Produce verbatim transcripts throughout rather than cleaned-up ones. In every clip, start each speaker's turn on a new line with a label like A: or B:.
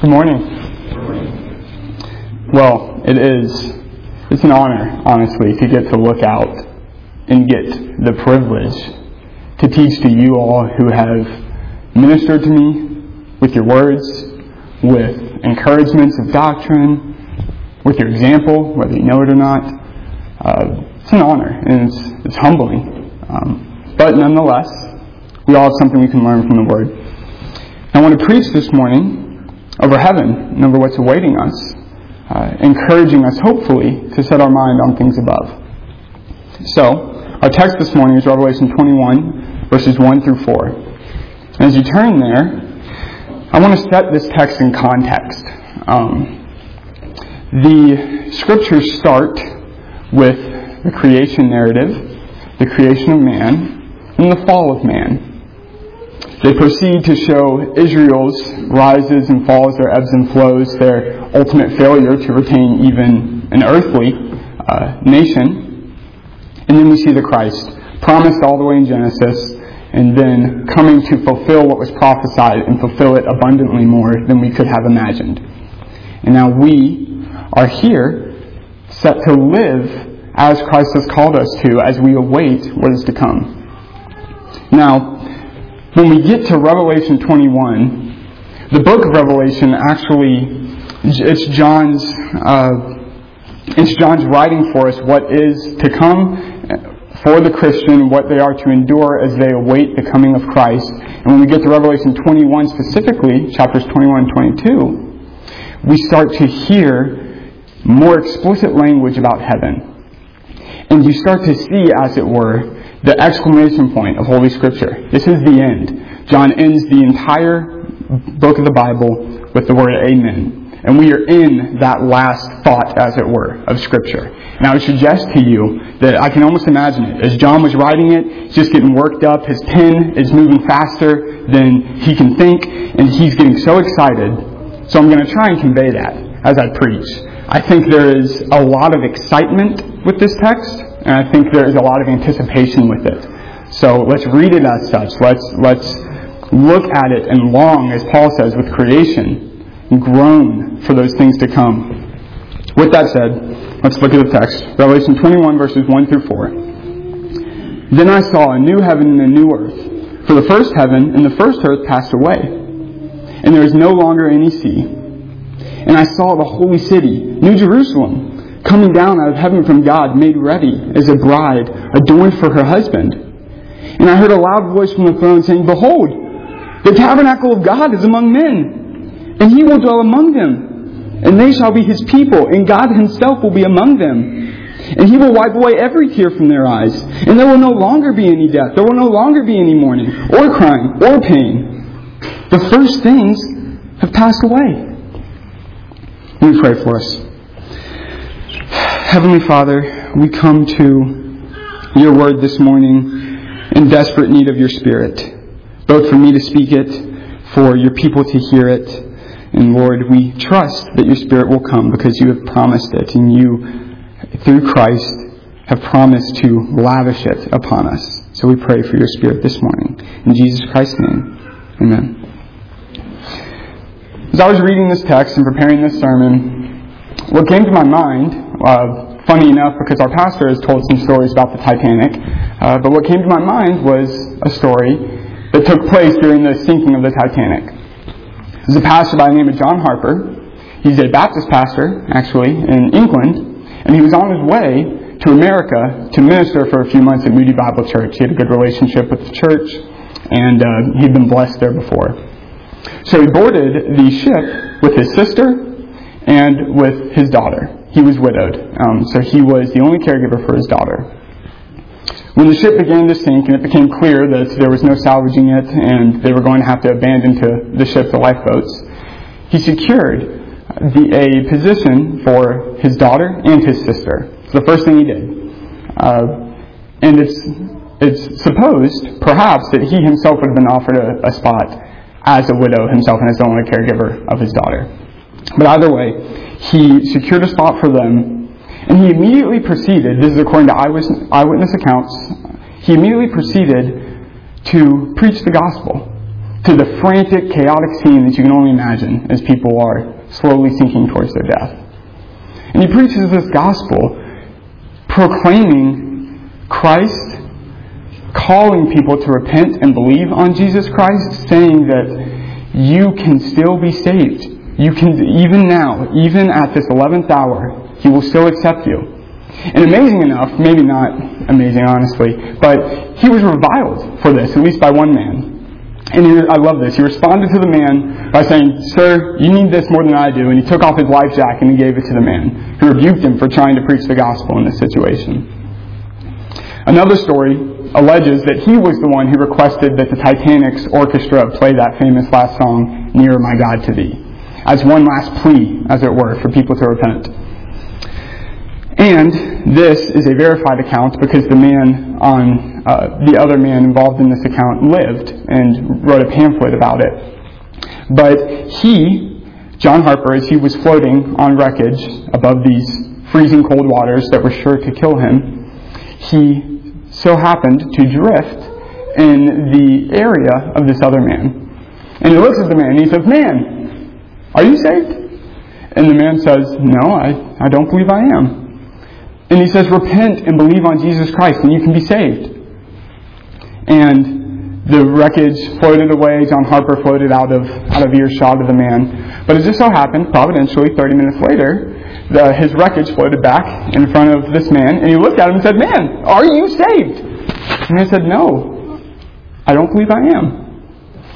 A: Good morning. Well, it is, it's an honor, honestly, to get to look out and get the privilege to teach to you all who have ministered to me with your words, with encouragements of doctrine, with your example, whether you know it or not. Uh, it's an honor, and it's, it's humbling. Um, but nonetheless, we all have something we can learn from the Word. I want to preach this morning over heaven and over what's awaiting us, uh, encouraging us, hopefully, to set our mind on things above. So, our text this morning is Revelation twenty-one, verses one through four. And as you turn there, I want to set this text in context. Um, the scriptures start with the creation narrative, the creation of man, and the fall of man. They proceed to show Israel's rises and falls, their ebbs and flows, their ultimate failure to retain even an earthly uh, nation. And then we see the Christ, promised all the way in Genesis, and then coming to fulfill what was prophesied and fulfill it abundantly more than we could have imagined. And now we are here set to live as Christ has called us to as we await what is to come. Now, when we get to Revelation twenty-one, the book of Revelation actually, it's John's, uh, it's John's writing for us what is to come for the Christian, what they are to endure as they await the coming of Christ. And when we get to Revelation twenty-one specifically, chapters twenty-one and twenty-two, we start to hear more explicit language about heaven. And you start to see, as it were, the exclamation point of Holy Scripture. This is the end. John ends the entire book of the Bible with the word Amen. And we are in that last thought, as it were, of Scripture. And I would suggest to you that I can almost imagine it. As John was writing it, he's just getting worked up. His pen is moving faster than he can think. And he's getting so excited. So I'm going to try and convey that as I preach. I think there is a lot of excitement with this text. And I think there is a lot of anticipation with it. So let's read it as such. Let's let's look at it and long, as Paul says, with creation, and groan for those things to come. With that said, let's look at the text. Revelation twenty-one, verses one through four. Then I saw a new heaven and a new earth. For the first heaven and the first earth passed away, and there is no longer any sea. And I saw the holy city, New Jerusalem, coming down out of heaven from God, made ready as a bride, adorned for her husband. And I heard a loud voice from the throne saying, Behold, the tabernacle of God is among men, and He will dwell among them. And they shall be His people, and God Himself will be among them. And He will wipe away every tear from their eyes. And there will no longer be any death. There will no longer be any mourning, or crying, or pain. The first things have passed away. Let me pray for us. Heavenly Father, we come to Your Word this morning in desperate need of Your Spirit, both for me to speak it, for Your people to hear it. And Lord, we trust that Your Spirit will come because You have promised it, and You, through Christ, have promised to lavish it upon us. So we pray for Your Spirit this morning. In Jesus Christ's name, amen. As I was reading this text and preparing this sermon, what came to my mind, uh, funny enough, because our pastor has told some stories about the Titanic, uh, but what came to my mind was a story that took place during the sinking of the Titanic. There's a pastor by the name of John Harper. He's a Baptist pastor, actually, in England, and he was on his way to America to minister for a few months at Moody Bible Church. He had a good relationship with the church, and uh, he'd been blessed there before. So he boarded the ship with his sister and with his daughter. He was widowed, um, so he was the only caregiver for his daughter. When the ship began to sink and it became clear that there was no salvaging it and they were going to have to abandon to the ship the lifeboats, he secured the, a position for his daughter and his sister. It's the first thing he did. Uh, and it's, it's supposed, perhaps, that he himself would have been offered a, a spot as a widow himself and as the only caregiver of his daughter. But either way, he secured a spot for them, and he immediately proceeded, this is according to eyewitness, eyewitness accounts, he immediately proceeded to preach the gospel, to the frantic, chaotic scene that you can only imagine as people are slowly sinking towards their death. And he preaches this gospel, proclaiming Christ, calling people to repent and believe on Jesus Christ, saying that you can still be saved. You can, even now, even at this eleventh hour, He will still accept you. And amazing enough, maybe not amazing honestly, but he was reviled for this, at least by one man. And he, I love this. He responded to the man by saying, "Sir, you need this more than I do." And he took off his life jacket and he gave it to the man, who rebuked him for trying to preach the gospel in this situation. Another story alleges that he was the one who requested that the Titanic's orchestra play that famous last song, "Nearer My God to Thee," as one last plea, as it were, for people to repent. And this is a verified account because the man on uh, the other man involved in this account lived and wrote a pamphlet about it. But he, John Harper, as he was floating on wreckage above these freezing cold waters that were sure to kill him, he so happened to drift in the area of this other man. And he looks at the man and he says, "Man, are you saved?" And the man says, "No, I, I don't believe I am." And he says, "Repent and believe on Jesus Christ and you can be saved." And the wreckage floated away. John Harper floated out of out of earshot of the man. But it just so happened, providentially, thirty minutes later, the, his wreckage floated back in front of this man. And he looked at him and said, "Man, are you saved?" And he said, "No, I don't believe I am."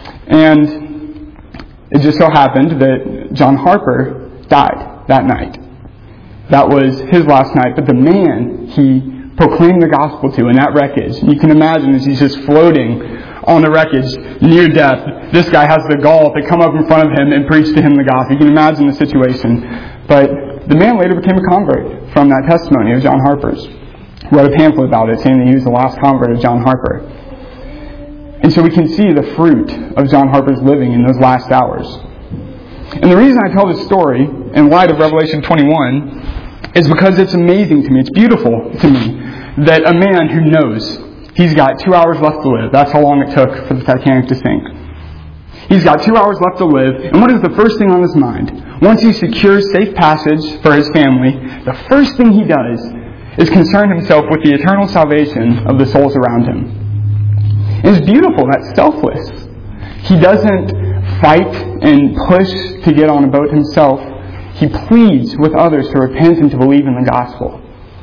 A: And it just so happened that John Harper died that night. That was his last night. But the man he proclaimed the gospel to in that wreckage, you can imagine as he's just floating on the wreckage near death, this guy has the gall to come up in front of him and preach to him the gospel. You can imagine the situation. But the man later became a convert from that testimony of John Harper's. Wrote a pamphlet about it saying that he was the last convert of John Harper. And so we can see the fruit of John Harper's living in those last hours. And the reason I tell this story in light of Revelation twenty-one is because it's amazing to me, it's beautiful to me, that a man who knows he's got two hours left to live, that's how long it took for the Titanic to sink. He's got two hours left to live, and what is the first thing on his mind? Once he secures safe passage for his family, the first thing he does is concern himself with the eternal salvation of the souls around him. And it's beautiful, that's selfless. He doesn't fight and push to get on a boat himself. He pleads with others to repent and to believe in the gospel.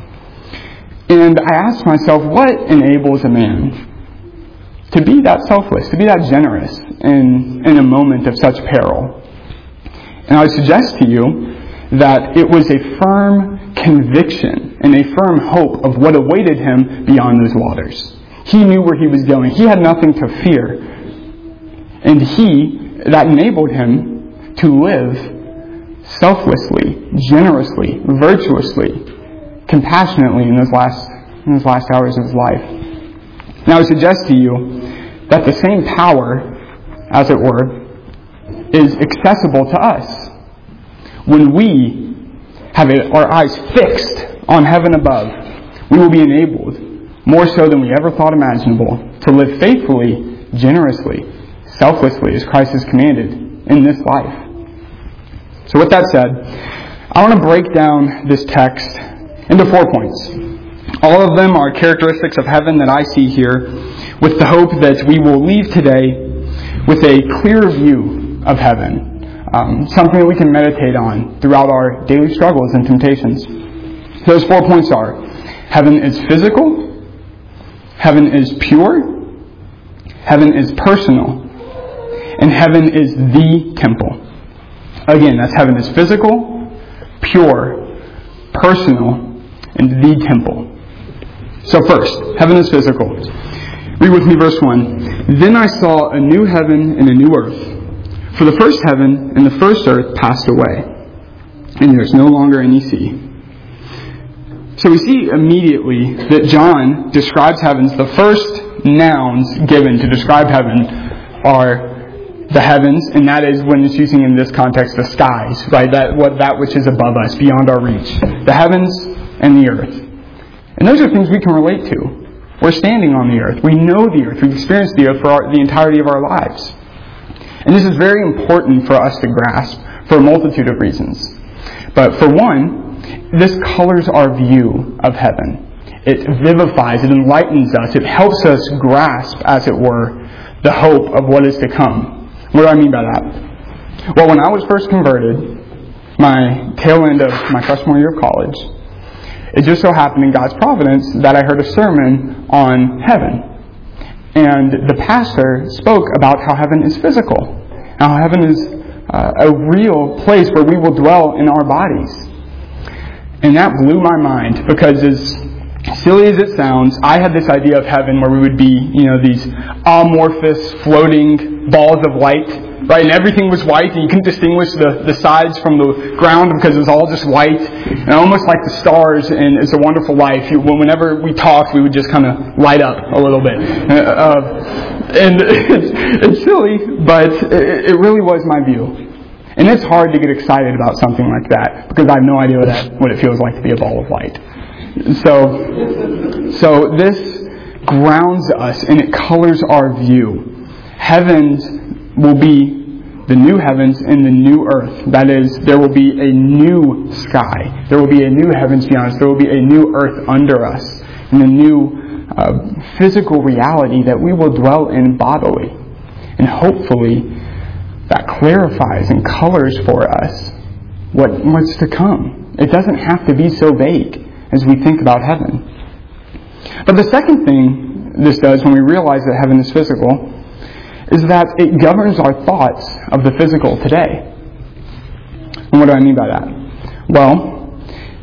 A: And I asked myself, what enables a man to be that selfless, to be that generous in, in a moment of such peril? And I would suggest to you that it was a firm conviction and a firm hope of what awaited him beyond those waters. He knew where he was going. He had nothing to fear. And he, that enabled him to live selflessly, generously, virtuously, compassionately in those last in those last hours of his life. Now I would suggest to you that the same power, as it were, is accessible to us. When we have our eyes fixed on heaven above, we will be enabled, more so than we ever thought imaginable, to live faithfully, generously, selflessly, as Christ has commanded in this life. So with that said, I want to break down this text into four points. All of them are characteristics of heaven that I see here, with the hope that we will leave today with a clear view of heaven, um, something that we can meditate on throughout our daily struggles and temptations. Those four points are: heaven is physical, heaven is pure, heaven is personal, and heaven is the temple. Again, that's heaven is physical, pure, personal, and the temple. So first, heaven is physical. Read with me verse one. "Then I saw a new heaven and a new earth. For the first heaven and the first earth passed away, and there is no longer any sea." So we see immediately that John describes heavens. The first nouns given to describe heaven are the heavens, and that is, when it's using in this context, the skies, right? That what that which is above us, beyond our reach. The heavens and the earth. And those are things we can relate to. We're standing on the earth. We know the earth. We've experienced the earth for our, the entirety of our lives. And this is very important for us to grasp for a multitude of reasons. But for one, this colors our view of heaven. It vivifies, it enlightens us, it helps us grasp, as it were, the hope of what is to come. What do I mean by that? Well, when I was first converted, my tail end of my freshman year of college, it just so happened in God's providence that I heard a sermon on heaven. And the pastor spoke about how heaven is physical, how heaven is uh, a real place where we will dwell in our bodies. And that blew my mind, because as silly as it sounds, I had this idea of heaven where we would be, you know, these amorphous, floating balls of light, right? And everything was white, and you couldn't distinguish the, the sides from the ground because it was all just white. And almost like the stars in It's a Wonderful Life. Whenever we talked, we would just kind of light up a little bit. Uh, and it's, it's silly, but it, it really was my view. And it's hard to get excited about something like that, because I have no idea what, that, what it feels like to be a ball of light. So, so this grounds us and it colors our view. Heavens will be the new heavens and the new earth. That is, there will be a new sky. There will be a new heavens beyond us. There will be a new earth under us. And a new uh, physical reality that we will dwell in bodily. And hopefully that clarifies and colors for us what, what's to come. It doesn't have to be so vague as we think about heaven. But the second thing this does when we realize that heaven is physical is that it governs our thoughts of the physical today. And what do I mean by that? Well,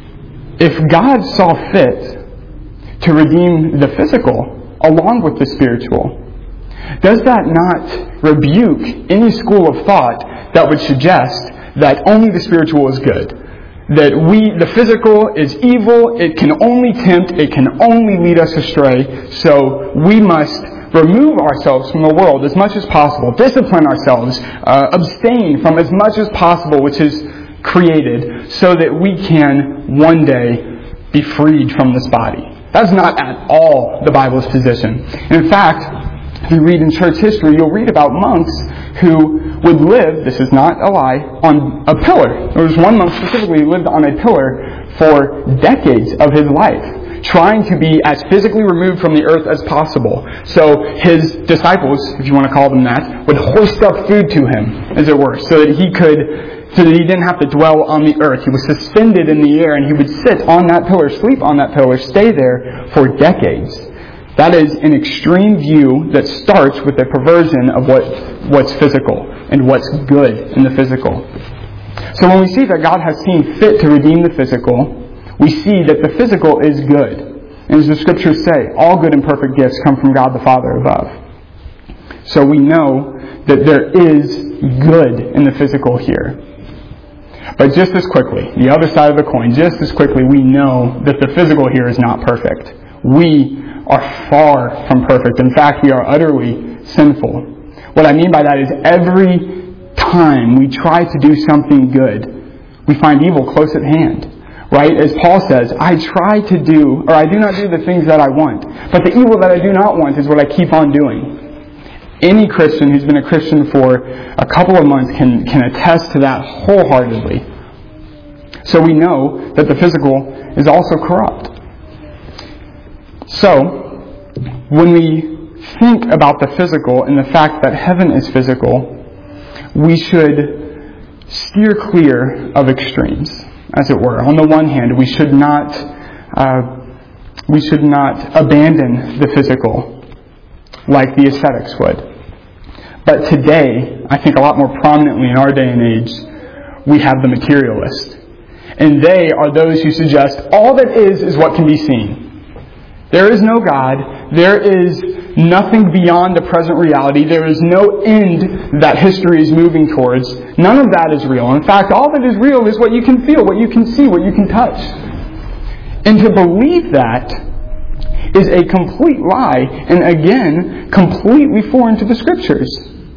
A: if God saw fit to redeem the physical along with the spiritual, does that not rebuke any school of thought that would suggest that only the spiritual is good? That we, the physical is evil, it can only tempt, it can only lead us astray, so we must remove ourselves from the world as much as possible, discipline ourselves, uh, abstain from as much as possible which is created, so that we can one day be freed from this body. That's not at all the Bible's position. In fact, if you read in church history, you'll read about monks who would live, this is not a lie, on a pillar. There was one monk specifically who lived on a pillar for decades of his life, trying to be as physically removed from the earth as possible. So his disciples, if you want to call them that, would hoist up food to him, as it were, so that he could, so that he didn't have to dwell on the earth. He was suspended in the air, and he would sit on that pillar, sleep on that pillar, stay there for decades. That is an extreme view that starts with a perversion of what, what's physical and what's good in the physical. So when we see that God has seen fit to redeem the physical, we see that the physical is good. And as the scriptures say, all good and perfect gifts come from God the Father above. So we know that there is good in the physical here. But just as quickly, the other side of the coin, just as quickly we know that the physical here is not perfect. We are far from perfect. In fact, we are utterly sinful. What I mean by that is every time we try to do something good, we find evil close at hand. Right? As Paul says, I try to do, or I do not do the things that I want, but the evil that I do not want is what I keep on doing. Any Christian who's been a Christian for a couple of months can, can attest to that wholeheartedly. So we know that the physical is also corrupt. So, when we think about the physical and the fact that heaven is physical, we should steer clear of extremes, as it were. On the one hand, we should not uh, we should not abandon the physical like the ascetics would. But today, I think a lot more prominently in our day and age, we have the materialist. And they are those who suggest all that is is what can be seen. There is no God. There is nothing beyond the present reality. There is no end that history is moving towards. None of that is real. In fact, all that is real is what you can feel, what you can see, what you can touch. And to believe that is a complete lie, and again, completely foreign to the Scriptures.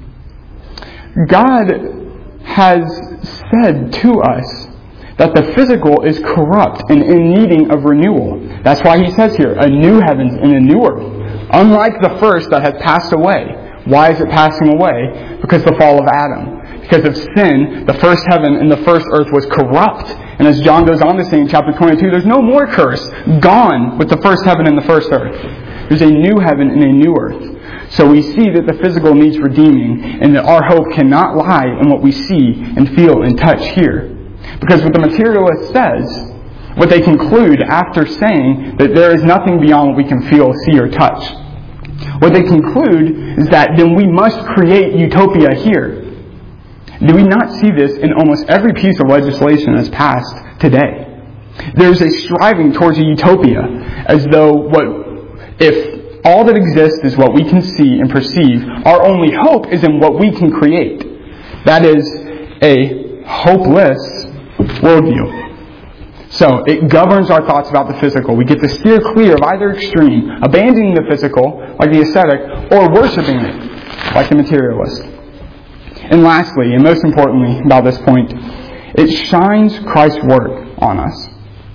A: God has said to us that the physical is corrupt and in needing of renewal. That's why he says here, a new heavens and a new earth. Unlike the first that has passed away, Why is it passing away? Because of the fall of Adam. Because of sin, the first heaven and the first earth was corrupt. And as John goes on to say in chapter twenty-two, there's no more curse. Gone with the first heaven and the first earth. There's a new heaven and a new earth. So we see that the physical needs redeeming, and that our hope cannot lie in what we see and feel and touch here. Because what the materialist says, what they conclude after saying that there is nothing beyond what we can feel, see, or touch, what they conclude is that then we must create utopia here. Do we not see this in almost every piece of legislation that's passed today? There's a striving towards a utopia, as though what if all that exists is what we can see and perceive, our only hope is in what we can create. That is a hopeless worldview. So it governs our thoughts about the physical. We get to steer clear of either extreme, abandoning the physical, like the ascetic, or worshiping it, like the materialist. And lastly, and most importantly about this point, it shines Christ's work on us.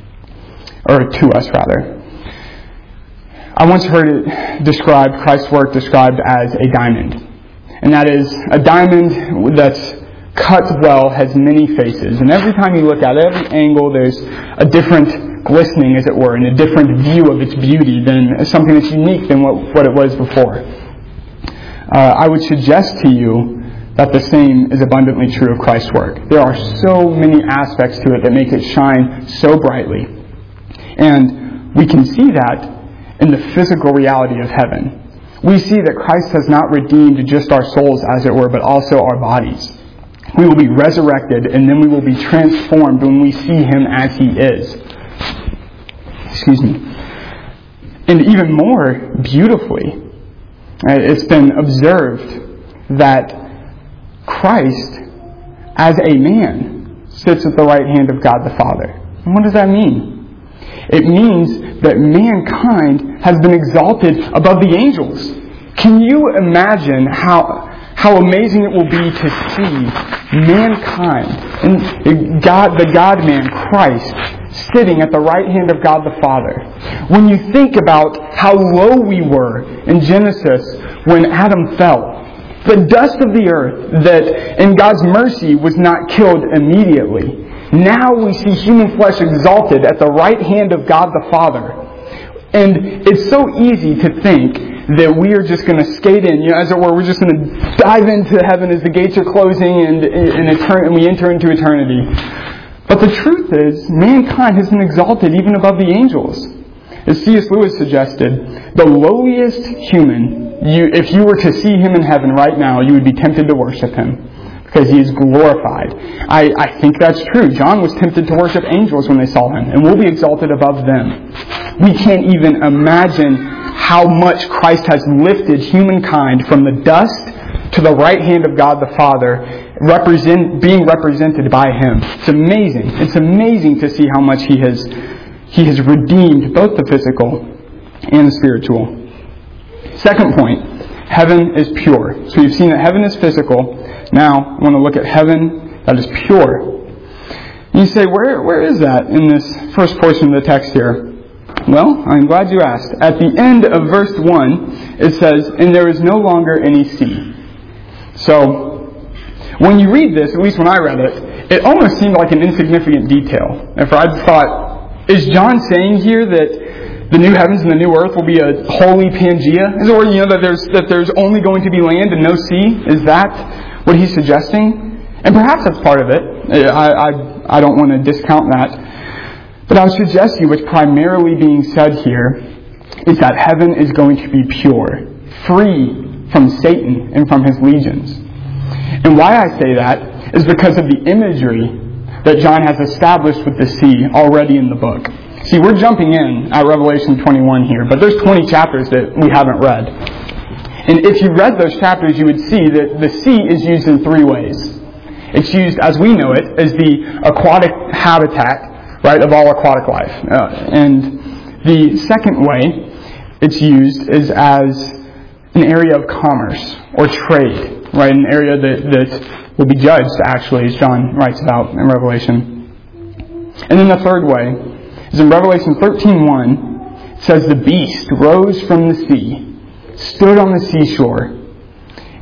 A: Or to us, rather. I once heard it described, Christ's work described as a diamond. And that is, a diamond that's cut well has many faces. And every time you look at it, every angle, there's a different glistening, as it were, and a different view of its beauty than something that's unique than what, what it was before. Uh, I would suggest to you that the same is abundantly true of Christ's work. There are so many aspects to it that make it shine so brightly. And we can see that in the physical reality of heaven. We see that Christ has not redeemed just our souls, as it were, but also our bodies. We will be resurrected, and then we will be transformed when we see Him as He is. Excuse me. And even more beautifully, it's been observed that Christ, as a man, sits at the right hand of God the Father. And what does that mean? It means that mankind has been exalted above the angels. Can you imagine how how amazing it will be to see mankind and God, the God-man, Christ, sitting at the right hand of God the Father? When you think about how low we were in Genesis when Adam fell, the dust of the earth that in God's mercy was not killed immediately. Now we see human flesh exalted at the right hand of God the Father. And it's so easy to think that we are just going to skate in, you know, as it were, we're just going to dive into heaven as the gates are closing and, and, etern- and we enter into eternity. But the truth is, mankind has been exalted even above the angels. As C S Lewis suggested, the lowliest human, you, if you were to see him in heaven right now, you would be tempted to worship him, because he is glorified. I, I think that's true. John was tempted to worship angels when they saw him, and we'll be exalted above them. We can't even imagine how much Christ has lifted humankind from the dust to the right hand of God the Father, represent, being represented by Him. It's amazing. It's amazing to see how much He has He has redeemed both the physical and the spiritual. Second point, heaven is pure. So we've seen that heaven is physical. Now, I want to look at heaven that is pure. You say, where where is that in this first portion of the text here? Well, I'm glad you asked. At the end of verse one, it says, "And there is no longer any sea." So, when you read this, at least when I read it, it almost seemed like an insignificant detail. If I thought, is John saying here that the new heavens and the new earth will be a holy Pangea? Is it, or, you know, that there's that there's only going to be land and no sea? Is that what he's suggesting? And perhaps that's part of it. I I, I don't want to discount that. But I would suggest to you what's primarily being said here is that heaven is going to be pure, free from Satan and from his legions. And why I say that is because of the imagery that John has established with the sea already in the book. See, we're jumping in at Revelation twenty-one here, but there's twenty chapters that we haven't read. And if you read those chapters, you would see that the sea is used in three ways. It's used, as we know it, as the aquatic habitat, right, of all aquatic life. Uh, and the second way it's used is as an area of commerce or trade, right, an area that, that will be judged, actually, as John writes about in Revelation. And then the third way is in Revelation thirteen one, it says, "The beast rose from the sea, stood on the seashore,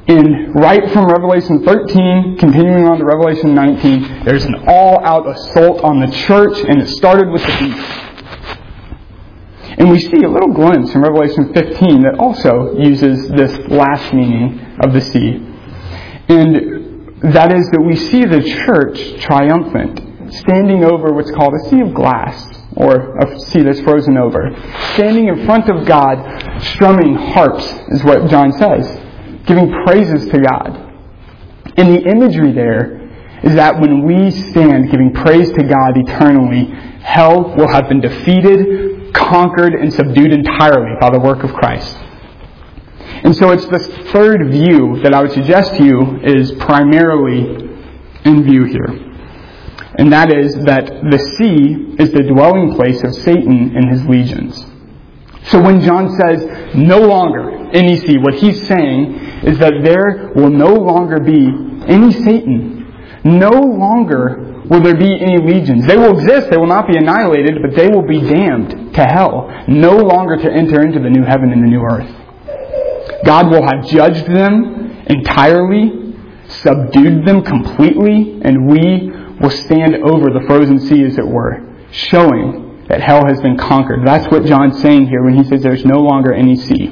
A: And right from Revelation thirteen, continuing on to Revelation nineteen, there's an all-out assault on the church, and it started with the beast. And we see a little glimpse in Revelation fifteen that also uses this last meaning of the sea. And that is that we see the church triumphant, standing over what's called a sea of glass, or a sea that's frozen over. Standing in front of God, strumming harps, is what John says, giving praises to God. And the imagery there is that when we stand giving praise to God eternally, hell will have been defeated, conquered, and subdued entirely by the work of Christ. And so it's this third view that I would suggest to you is primarily in view here. And that is that the sea is the dwelling place of Satan and his legions. So when John says, no longer any sea, what he's saying is that there will no longer be any Satan. No longer will there be any legions. They will exist, they will not be annihilated, but they will be damned to hell, no longer to enter into the new heaven and the new earth. God will have judged them entirely, subdued them completely, and we will stand over the frozen sea, as it were, showing that hell has been conquered. That's what John's saying here when he says there's no longer any sea.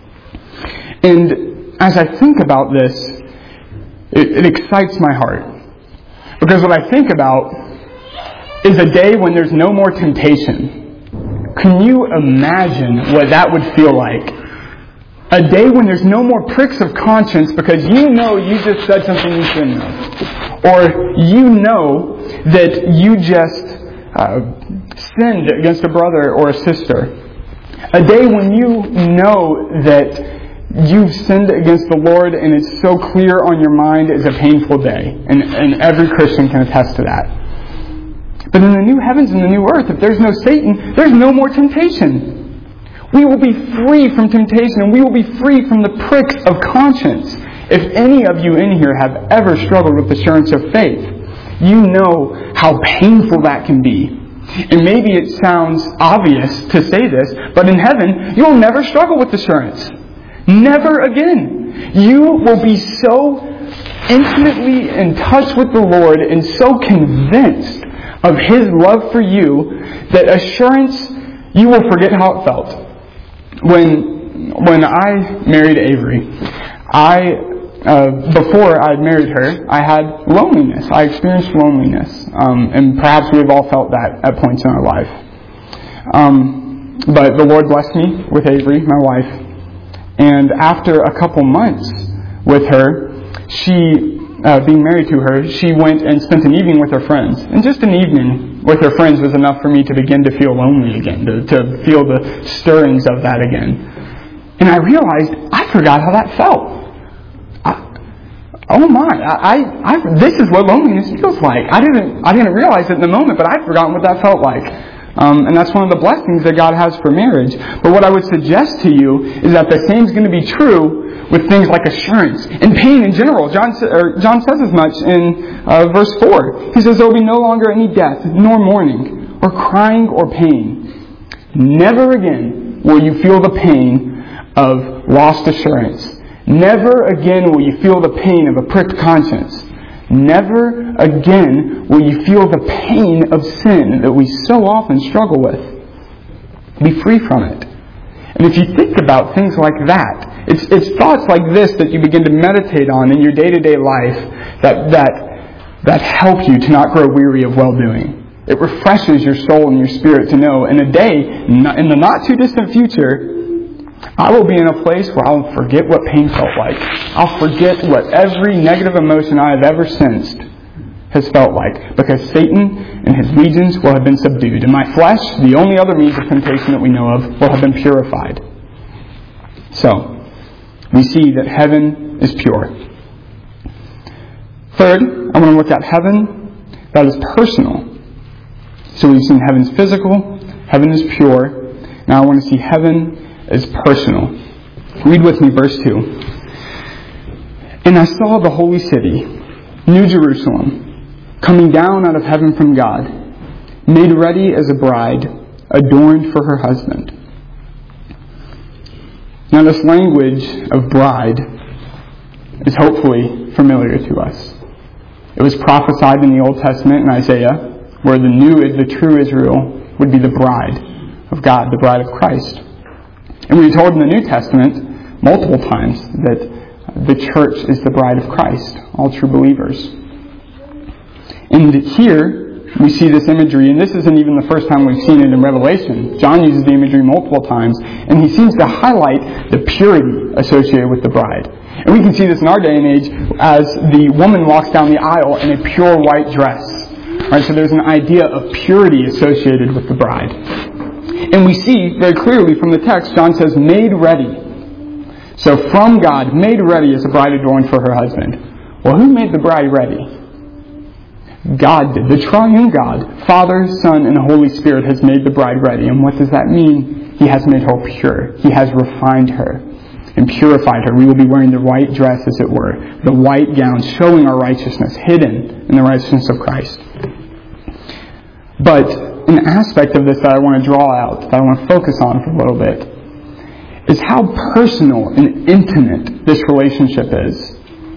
A: And as I think about this, it, it excites my heart. Because what I think about is a day when there's no more temptation. Can you imagine what that would feel like? A day when there's no more pricks of conscience because you know you just said something you shouldn't have. Or you know that you just uh, sinned against a brother or a sister. A day when you know that you've sinned against the Lord and it's so clear on your mind is a painful day. And, and every Christian can attest to that. But in the new heavens and the new earth, if there's no Satan, there's no more temptation. We will be free from temptation and we will be free from the pricks of conscience. If any of you in here have ever struggled with assurance of faith, you know how painful that can be. And maybe it sounds obvious to say this, but in heaven, you'll never struggle with assurance. Never again. You will be so intimately in touch with the Lord and so convinced of His love for you that assurance, you will forget how it felt. When when I married Avery, I uh, before I married her, I had loneliness. I experienced loneliness, um, and perhaps we've all felt that at points in our life. Um, but the Lord blessed me with Avery, my wife, and after a couple months with her, she uh, being married to her, she went and spent an evening with her friends, and just an evening with her friends was enough for me to begin to feel lonely again, to, to feel the stirrings of that again. And I realized I forgot how that felt. I, oh my, I, I, I, this is what loneliness feels like. I didn't, I didn't realize it in the moment, but I'd forgotten what that felt like. Um, and that's one of the blessings that God has for marriage. But what I would suggest to you is that the same is going to be true with things like assurance and pain in general. John, or John says as much in uh, verse four. He says, there will be no longer any death, nor mourning, or crying, or pain. Never again will you feel the pain of lost assurance. Never again will you feel the pain of a pricked conscience. Never again will you feel the pain of sin that we so often struggle with. Be free from it. And if you think about things like that, it's, it's thoughts like this that you begin to meditate on in your day-to-day life that, that, that help you to not grow weary of well-doing. It refreshes your soul and your spirit to know in a day, in the not-too-distant future, I will be in a place where I'll forget what pain felt like. I'll forget what every negative emotion I have ever sensed has felt like. Because Satan and his legions will have been subdued. And my flesh, the only other means of temptation that we know of, will have been purified. So, we see that heaven is pure. Third, I want to look at heaven that is personal. So we've seen heaven's physical, heaven is pure. Now I want to see heaven is personal. Read with me verse two. And I saw the holy city, New Jerusalem, coming down out of heaven from God, made ready as a bride, adorned for her husband. Now this language of bride is hopefully familiar to us. It was prophesied in the Old Testament in Isaiah, where the new, the true Israel would be the bride of God, the bride of Christ. And we are told in the New Testament multiple times that the church is the bride of Christ, all true believers. And here we see this imagery, and this isn't even the first time we've seen it in Revelation. John uses the imagery multiple times, and he seems to highlight the purity associated with the bride. And we can see this in our day and age as the woman walks down the aisle in a pure white dress. Right, so there's an idea of purity associated with the bride. And we see very clearly from the text, John says, made ready. So from God, made ready as a bride adorned for her husband. Well, who made the bride ready? God did. The triune God, Father, Son, and Holy Spirit has made the bride ready. And what does that mean? He has made her pure. He has refined her and purified her. We will be wearing the white dress, as it were, the white gown, showing our righteousness, hidden in the righteousness of Christ. But an aspect of this that I want to draw out, that I want to focus on for a little bit, is how personal and intimate this relationship is.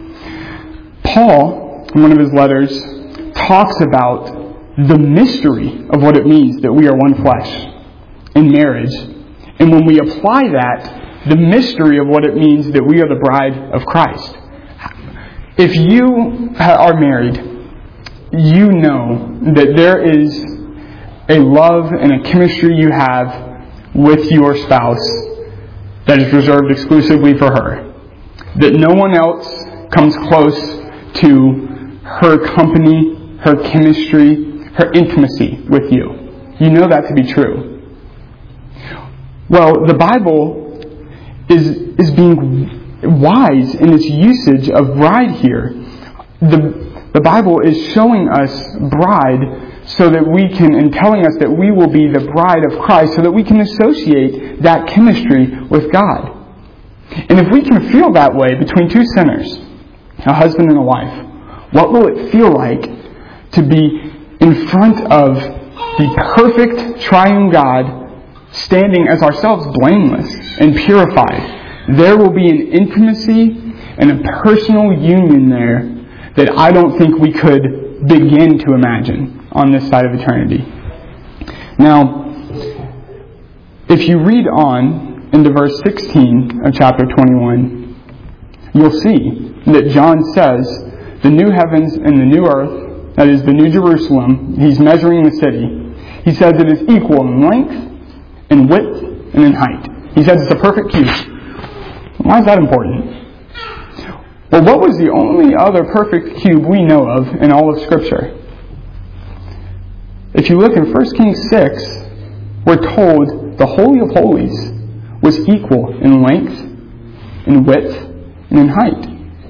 A: Paul, in one of his letters, talks about the mystery of what it means that we are one flesh in marriage. And when we apply that, the mystery of what it means that we are the bride of Christ. If you are married, you know that there is a love and a chemistry you have with your spouse that is reserved exclusively for her. That no one else comes close to her company, her chemistry, her intimacy with you. You know that to be true. Well, the Bible is is being wise in its usage of bride here. The, the Bible is showing us bride so that we can, and telling us that we will be the bride of Christ, so that we can associate that chemistry with God. And if we can feel that way between two sinners, a husband and a wife, what will it feel like to be in front of the perfect triune God, standing as ourselves blameless and purified? There will be an intimacy and a personal union there that I don't think we could begin to imagine on this side of eternity. Now, if you read on into verse sixteen of chapter twenty-one, you'll see that John says the new heavens and the new earth, that is the new Jerusalem, he's measuring the city. He says it is equal in length, in width, and in height. He says it's a perfect cube. Why is that important? Well, what was the only other perfect cube we know of in all of Scripture? If you look in First Kings six, we're told the Holy of Holies was equal in length, in width, and in height.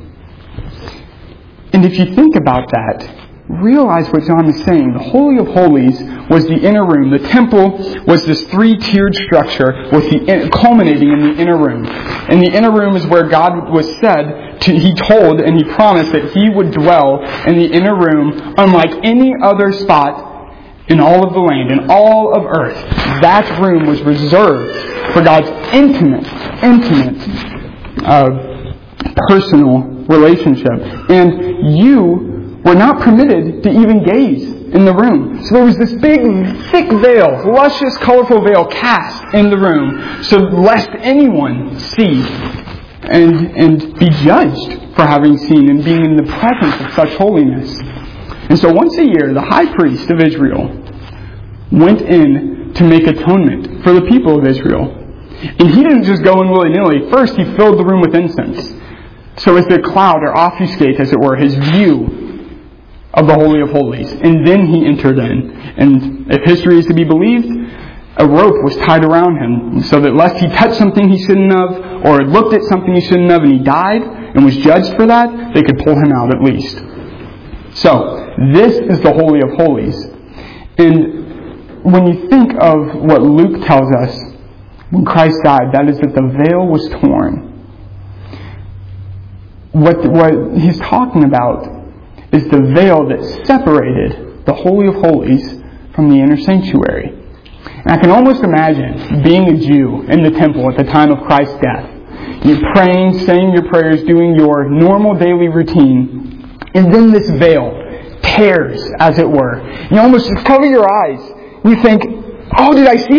A: And if you think about that, realize what John is saying. The Holy of Holies was the inner room. The temple was this three-tiered structure with the culminating in the inner room. And the inner room is where God was said to, he told and he promised that he would dwell in the inner room unlike any other spot in all of the land, in all of earth. That room was reserved for God's intimate, intimate, uh, personal relationship. And you were not permitted to even gaze in the room. So there was this big, thick veil, luscious, colorful veil cast in the room, so lest anyone see and, and be judged for having seen and being in the presence of such holiness. And so once a year, the high priest of Israel went in to make atonement for the people of Israel. And he didn't just go in willy-nilly. First, he filled the room with incense, so as to cloud or obfuscate, as it were, his view of the Holy of Holies. And then he entered in. And if history is to be believed, a rope was tied around him so that lest he touched something he shouldn't have, or looked at something he shouldn't have, and he died and was judged for that, they could pull him out at least. So, this is the Holy of Holies. And when you think of what Luke tells us when Christ died, that is that the veil was torn. What, what he's talking about is the veil that separated the Holy of Holies from the inner sanctuary. And I can almost imagine being a Jew in the temple at the time of Christ's death you're praying, saying your prayers, doing your normal daily routine. And then this veil tears, as it were. You almost just cover your eyes. You think, oh, did I see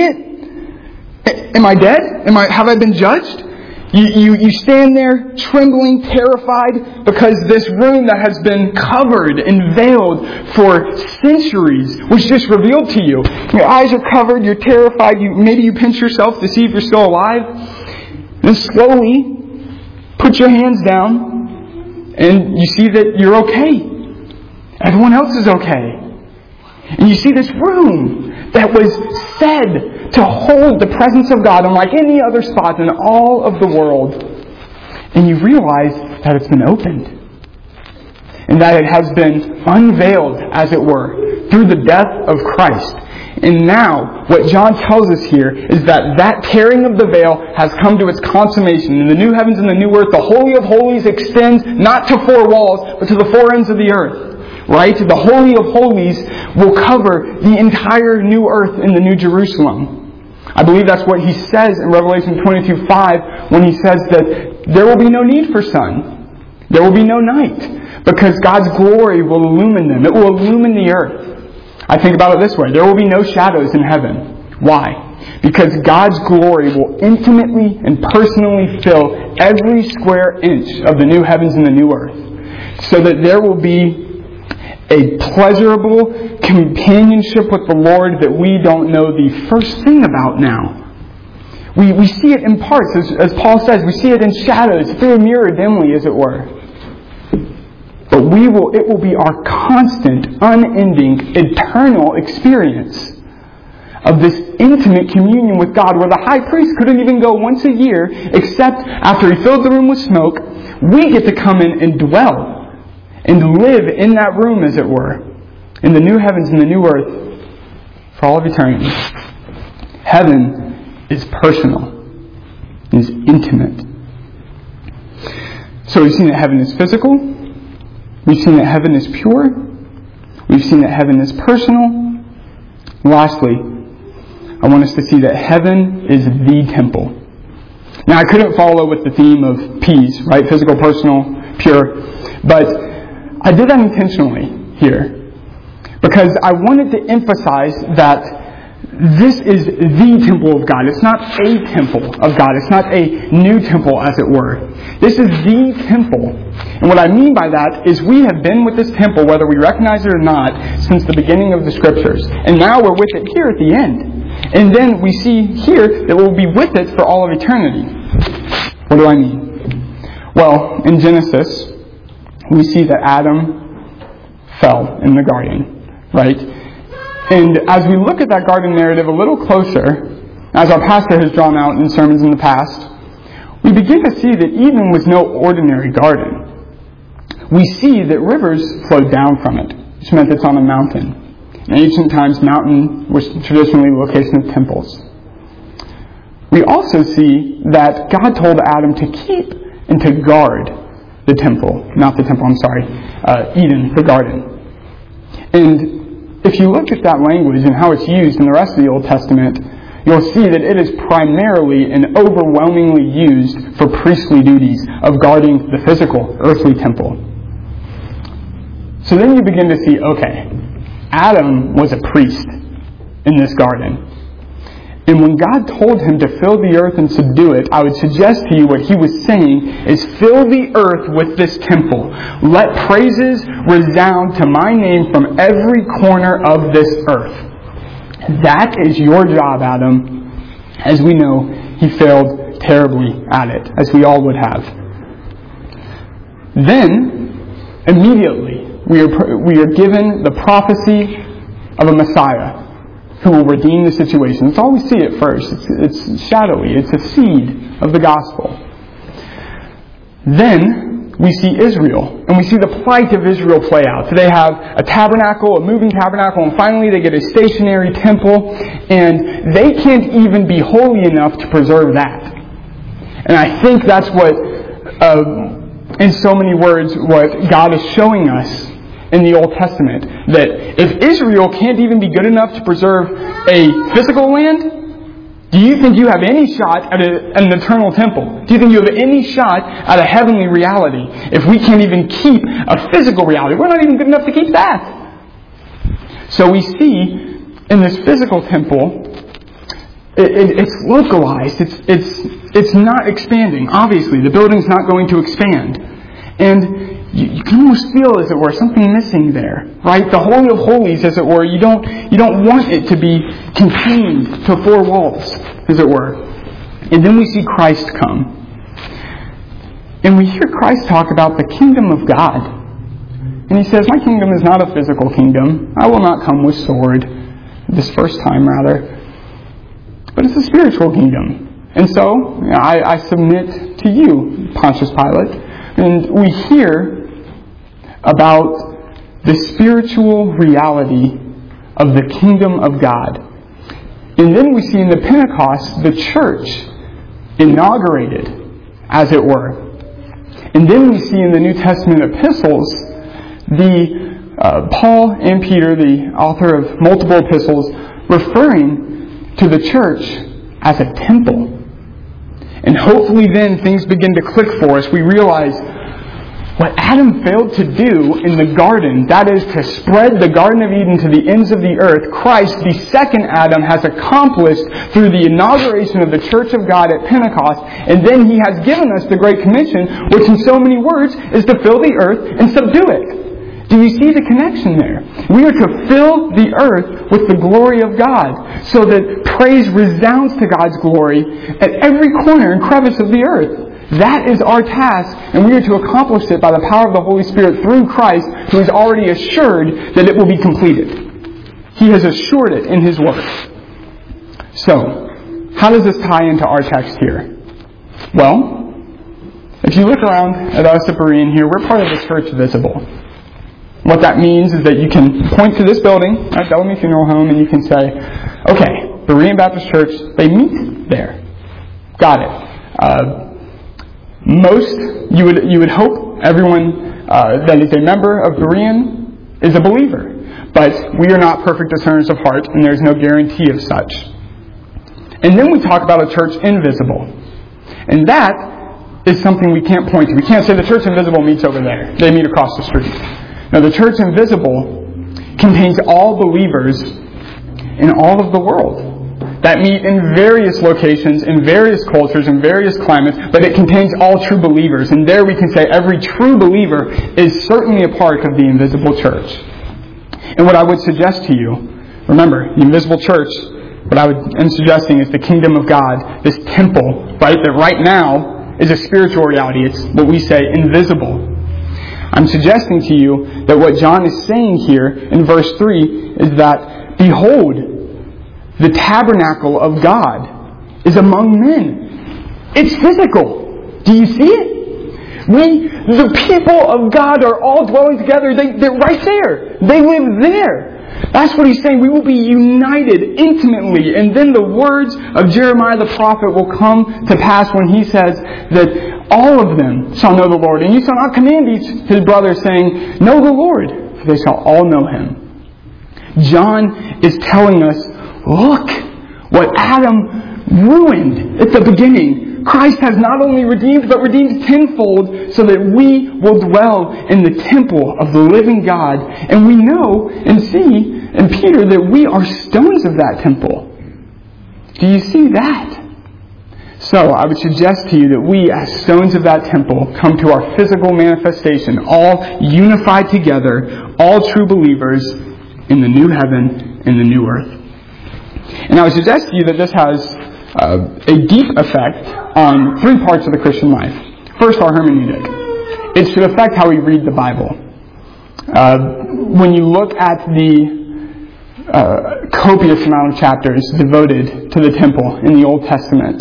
A: it? Am I dead? Am I? Have I been judged? You, you, you stand there trembling, terrified, because this room that has been covered and veiled for centuries was just revealed to you. Your eyes are covered, you're terrified, you, maybe you pinch yourself to see if you're still alive. Then slowly put your hands down and you see that you're okay. Everyone else is okay. And you see this room that was said to hold the presence of God unlike any other spot in all of the world. And you realize that it's been opened. And that it has been unveiled, as it were, through the death of Christ. And now, what John tells us here is that that tearing of the veil has come to its consummation. In the new heavens and the new earth, the Holy of Holies extends not to four walls, but to the four ends of the earth. Right? The Holy of Holies will cover the entire new earth in the New Jerusalem. I believe that's what he says in Revelation twenty-two five when he says that there will be no need for sun. There will be no night because God's glory will illumine them. It will illumine the earth. I think about it this way. There will be no shadows in heaven. Why? Because God's glory will intimately and personally fill every square inch of the new heavens and the new earth. So that there will be a pleasurable companionship with the Lord that we don't know the first thing about now. We we see it in parts, as, as Paul says, we see it in shadows, through a mirror dimly, as it were. But we will it will be our constant, unending, eternal experience of this intimate communion with God, where the high priest couldn't even go once a year, except after he filled the room with smoke. We get to come in and dwell and live in that room, as it were, in the new heavens and the new earth for all of eternity. Heaven is personal, is intimate. So we've seen that heaven is physical. We've seen that heaven is pure. We've seen that heaven is personal. Lastly, I want us to see that heaven is the temple. Now, I couldn't follow with the theme of P's, right? Physical, personal, pure. But I did that intentionally here because I wanted to emphasize that this is the temple of God. It's not a temple of God. It's not a new temple, as it were. This is the temple. And what I mean by that is we have been with this temple, whether we recognize it or not, since the beginning of the Scriptures. And now we're with it here at the end. And then we see here that we'll be with it for all of eternity. What do I mean? Well, in Genesis, we see that Adam fell in the garden, right? And as we look at that garden narrative a little closer, as our pastor has drawn out in sermons in the past, we begin to see that Eden was no ordinary garden. We see that rivers flowed down from it, which meant it's on a mountain. In ancient times, mountain was traditionally the location of temples. We also see that God told Adam to keep and to guard the temple, not the temple, I'm sorry, uh, Eden, the garden. And if you look at that language and how it's used in the rest of the Old Testament, you'll see that it is primarily and overwhelmingly used for priestly duties of guarding the physical, earthly temple. So then you begin to see, okay, Adam was a priest in this garden. And when God told him to fill the earth and subdue it, I would suggest to you what he was saying is fill the earth with this temple. Let praises resound to my name from every corner of this earth. That is your job, Adam. As we know, he failed terribly at it, as we all would have. Then, immediately, we are, we are given the prophecy of a Messiah who will redeem the situation. That's all we see at first. It's, it's shadowy. It's a seed of the gospel. Then we see Israel, and we see the plight of Israel play out. So they have a tabernacle, a moving tabernacle, and finally they get a stationary temple, and they can't even be holy enough to preserve that. And I think that's what, uh, in so many words, what God is showing us in the Old Testament, that if Israel can't even be good enough to preserve a physical land, Do you think you have any shot at a, an eternal temple? Do you think you have any shot at a heavenly reality if we can't even keep a physical reality? We're not even good enough to keep that. So we see in this physical temple, it, it, it's localized. It's, it's, it's not expanding. Obviously, the building's not going to expand. And you, you can almost feel, as it were, something missing there, right? The Holy of Holies, as it were, you don't, you don't want it to be contained to four walls, as it were. And then we see Christ come. And we hear Christ talk about the kingdom of God. And he says, my kingdom is not a physical kingdom. I will not come with sword, this first time rather. But it's a spiritual kingdom. And so, I, I submit to you, Pontius Pilate. And we hear about the spiritual reality of the kingdom of God. And then we see in the Pentecost the church inaugurated, as it were. And then we see in the New Testament epistles the uh, Paul and Peter, the author of multiple epistles, referring to the church as a temple. And hopefully then things begin to click for us. We realize what Adam failed to do in the garden, that is to spread the Garden of Eden to the ends of the earth, Christ, the second Adam, has accomplished through the inauguration of the Church of God at Pentecost. And then He has given us the Great Commission, which in so many words is to fill the earth and subdue it. Do you see the connection there? We are to fill the earth with the glory of God, so that praise resounds to God's glory at every corner and crevice of the earth. That is our task, and we are to accomplish it by the power of the Holy Spirit through Christ, who has already assured that it will be completed. He has assured it in His Word. So, how does this tie into our text here? Well, if you look around at us at Berean here, we're part of the Church Visible. What that means is that you can point to this building at Bellamy Funeral Home and you can say, okay, Berean Baptist Church, they meet there. Got it. Uh, most, you would you would hope everyone uh, that is a member of Berean is a believer. But we are not perfect discerners of heart, and there's no guarantee of such. And then we talk about a church invisible. And that is something we can't point to. We can't say the church invisible meets over there. They meet across the street. Now, the church invisible contains all believers in all of the world that meet in various locations, in various cultures, in various climates, but it contains all true believers. And there we can say every true believer is certainly a part of the invisible church. And what I would suggest to you, remember, the invisible church, what I would, am suggesting is the kingdom of God, this temple, right, that right now is a spiritual reality. It's what we say invisible. I'm suggesting to you that what John is saying here in verse three is that, behold, the tabernacle of God is among men. It's physical. Do you see it? We, the people of God, are all dwelling together. They, they're right there. They live there. That's what he's saying. We will be united intimately. And then the words of Jeremiah the prophet will come to pass when he says that all of them shall know the Lord. And you shall not command each his brother, saying, know the Lord, for they shall all know Him. John is telling us, look, what Adam ruined at the beginning, Christ has not only redeemed, but redeemed tenfold, so that we will dwell in the temple of the living God. And we know and see in Peter that we are stones of that temple. Do you see that? So I would suggest to you that we, as stones of that temple, come to our physical manifestation, all unified together, all true believers in the new heaven and the new earth. And I would suggest to you that this has uh, a deep effect on three parts of the Christian life. First, our hermeneutic. It should affect how we read the Bible. Uh, when you look at the uh, copious amount of chapters devoted to the temple in the Old Testament,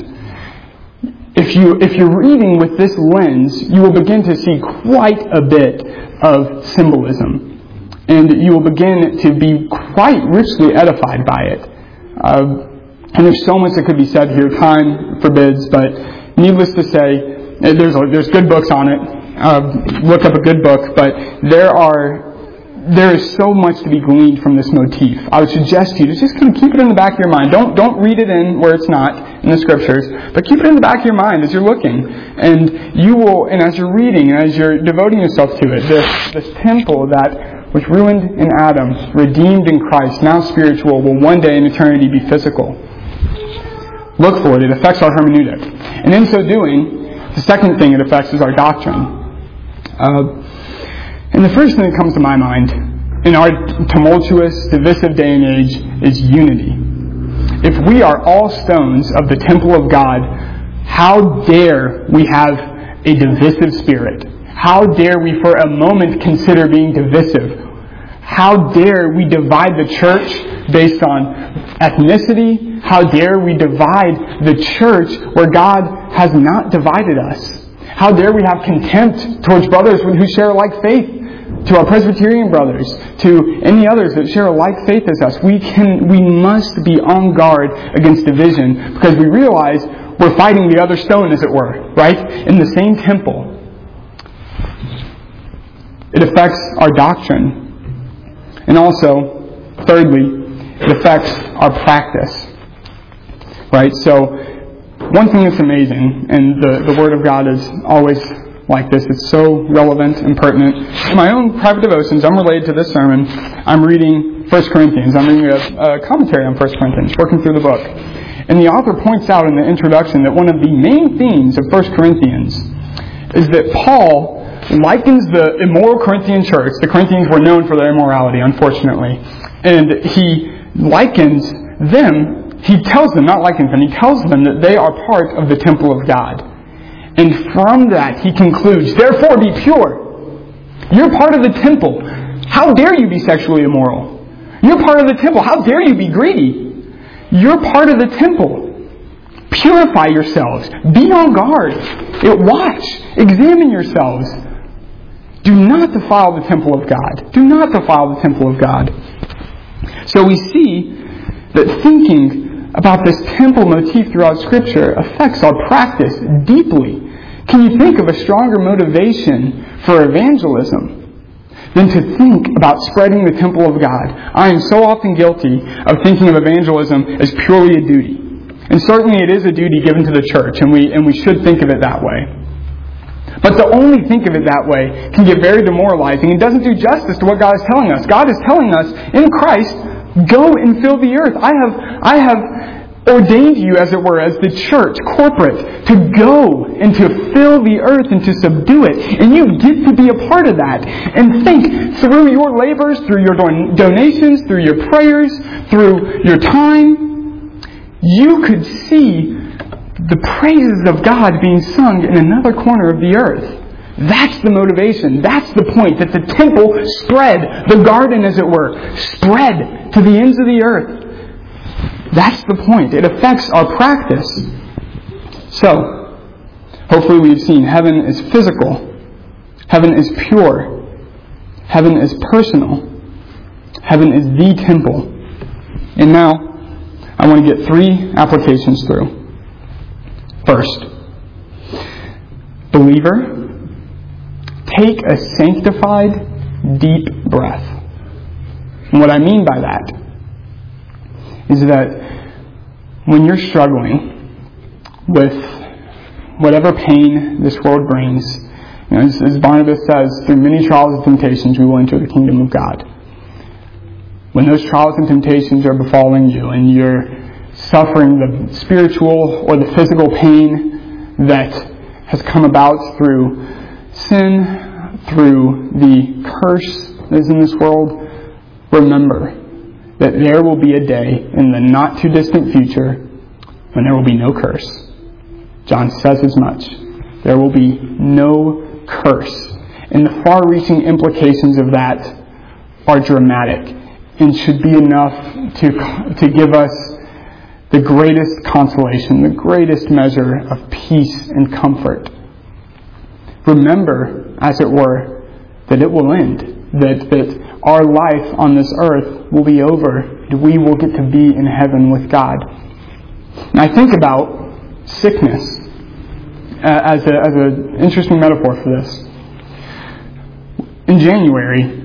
A: if you if you're reading with this lens, you will begin to see quite a bit of symbolism, and you will begin to be quite richly edified by it. Uh, and there's so much that could be said here. Time forbids, but needless to say, there's there's good books on it. Uh, look up a good book, but there are there is so much to be gleaned from this motif. I would suggest to you to just kind of keep it in the back of your mind. Don't don't read it in where it's not in the Scriptures, but keep it in the back of your mind as you're looking. And you will, and as you're reading, and as you're devoting yourself to it, this, this temple that was ruined in Adam, redeemed in Christ, now spiritual, will one day in eternity be physical. Look for it. It affects our hermeneutic. And in so doing, the second thing it affects is our doctrine. Uh, and the first thing that comes to my mind in our tumultuous, divisive day and age is unity. If we are all stones of the temple of God, how dare we have a divisive spirit? How dare we for a moment consider being divisive? How dare we divide the church based on ethnicity? How dare we divide the church where God has not divided us? How dare we have contempt towards brothers who share a like faith, to our Presbyterian brothers, to any others that share a like faith as us? We can, we must be on guard against division, because we realize we're fighting the other stone, as it were, right? In the same temple. It affects our doctrine. And also, thirdly, it affects our practice. Right? So, one thing that's amazing, and the, the Word of God is always like this, it's so relevant and pertinent. In my own private devotions, unrelated to this sermon, I'm reading First Corinthians. I'm reading a, a commentary on First Corinthians, working through the book. And the author points out in the introduction that one of the main themes of First Corinthians is that Paul likens the immoral Corinthian church. The Corinthians were known for their immorality, unfortunately. And he likens them, he tells them, not likens them, he tells them that they are part of the temple of God. And from that he concludes, therefore be pure. You're part of the temple. How dare you be sexually immoral? You're part of the temple. How dare you be greedy? You're part of the temple. Purify yourselves. Be on guard. Watch. Examine yourselves. Do not defile the temple of God. Do not defile the temple of God. So we see that thinking about this temple motif throughout Scripture affects our practice deeply. Can you think of a stronger motivation for evangelism than to think about spreading the temple of God? I am so often guilty of thinking of evangelism as purely a duty. And certainly it is a duty given to the church, and we and we should think of it that way. But to only think of it that way can get very demoralizing and doesn't do justice to what God is telling us. God is telling us in Christ, go and fill the earth. I have I have ordained you, as it were, as the church, corporate, to go and to fill the earth and to subdue it. And you get to be a part of that. And think, through your labors, through your don- donations, through your prayers, through your time, you could see the praises of God being sung in another corner of the earth. That's the motivation. That's the point. That the temple spread, the garden as it were, spread to the ends of the earth. That's the point. It affects our practice. So, hopefully we've seen heaven is physical. Heaven is pure. Heaven is personal. Heaven is the temple. And now, I want to get three applications through. First, believer, take a sanctified, deep breath. And what I mean by that is that when you're struggling with whatever pain this world brings, you know, as, as Barnabas says, through many trials and temptations we will enter the kingdom of God. When those trials and temptations are befalling you and you're suffering the spiritual or the physical pain that has come about through sin, through the curse that is in this world, remember that there will be a day in the not too distant future when there will be no curse. John says as much. There will be no curse. And the far-reaching implications of that are dramatic and should be enough to, to give us the greatest consolation, the greatest measure of peace and comfort. Remember, as it were, that it will end. That, that our life on this earth will be over. And we will get to be in heaven with God. And I think about sickness as a, as an interesting metaphor for this. In January,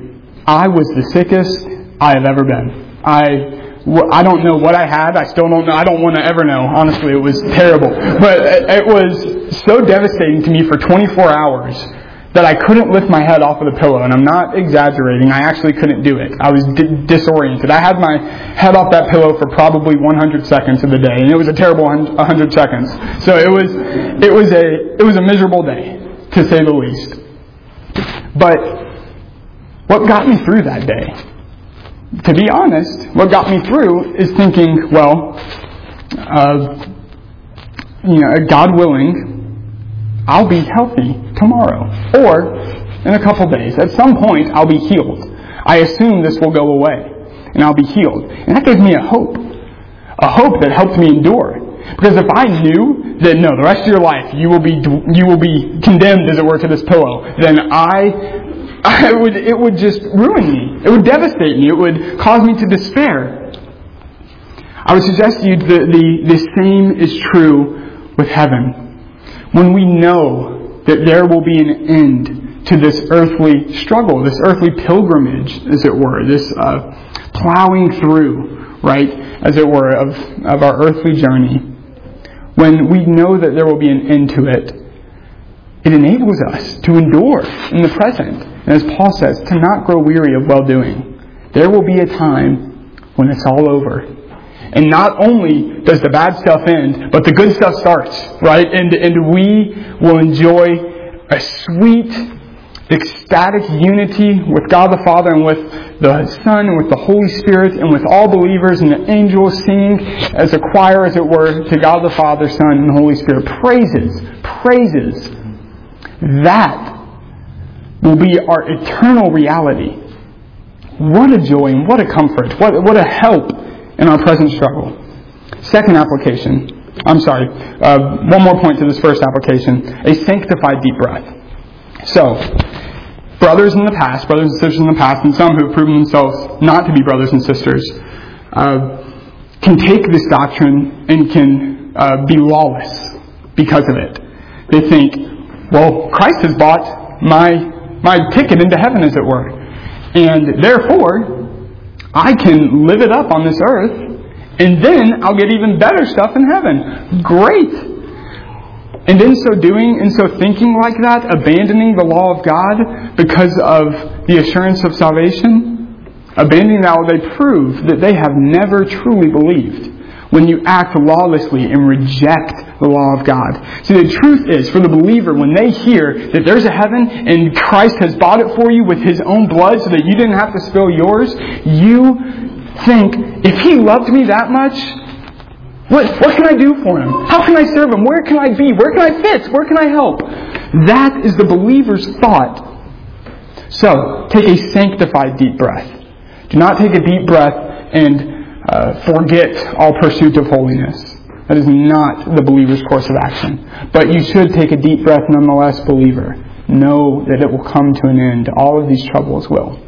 A: I was the sickest I have ever been. I I don't know what I had. I still don't know. I don't want to ever know. Honestly, it was terrible. But it was so devastating to me for twenty-four hours that I couldn't lift my head off of the pillow. And I'm not exaggerating. I actually couldn't do it. I was d- disoriented. I had my head off that pillow for probably one hundred seconds of the day. And it was a terrible one hundred seconds. So it was, it was a, it was a miserable day, to say the least. But what got me through that day? To be honest, what got me through is thinking, well, uh, you know, God willing, I'll be healthy tomorrow, or in a couple days. At some point, I'll be healed. I assume this will go away, and I'll be healed. And that gave me a hope, a hope that helped me endure. Because if I knew that no, the rest of your life you will be you will be condemned, as it were, to this pillow, then I. I would, it would just ruin me. It would devastate me. It would cause me to despair. I would suggest to you that the, the same is true with heaven. When we know that there will be an end to this earthly struggle, this earthly pilgrimage, as it were, this uh, plowing through, right, as it were, of, of our earthly journey, when we know that there will be an end to it, it enables us to endure in the present. And as Paul says, to not grow weary of well-doing. There will be a time when it's all over. And not only does the bad stuff end, but the good stuff starts, right? And, and we will enjoy a sweet, ecstatic unity with God the Father and with the Son and with the Holy Spirit and with all believers and the angels singing as a choir, as it were, to God the Father, Son, and the Holy Spirit. Praises, praises. That will be our eternal reality. What a joy and what a comfort. What, what a help in our present struggle. Second application. I'm sorry. Uh, one more point to this first application. A sanctified deep breath. So, brothers in the past, brothers and sisters in the past, and some who have proven themselves not to be brothers and sisters, uh, can take this doctrine and can uh, be lawless because of it. They think, well, Christ has bought my my ticket into heaven, as it were. And therefore, I can live it up on this earth, and then I'll get even better stuff in heaven. Great! And in so doing, in so thinking like that, abandoning the law of God because of the assurance of salvation, abandoning that, they prove that they have never truly believed. When you act lawlessly and reject the law of God. See, the truth is, for the believer, when they hear that there's a heaven and Christ has bought it for you with His own blood so that you didn't have to spill yours, you think, if He loved me that much, what, what can I do for Him? How can I serve Him? Where can I be? Where can I fit? Where can I help? That is the believer's thought. So, take a sanctified deep breath. Do not take a deep breath and Uh, forget all pursuit of holiness. That is not the believer's course of action. But you should take a deep breath nonetheless, believer. Know that it will come to an end. All of these troubles will.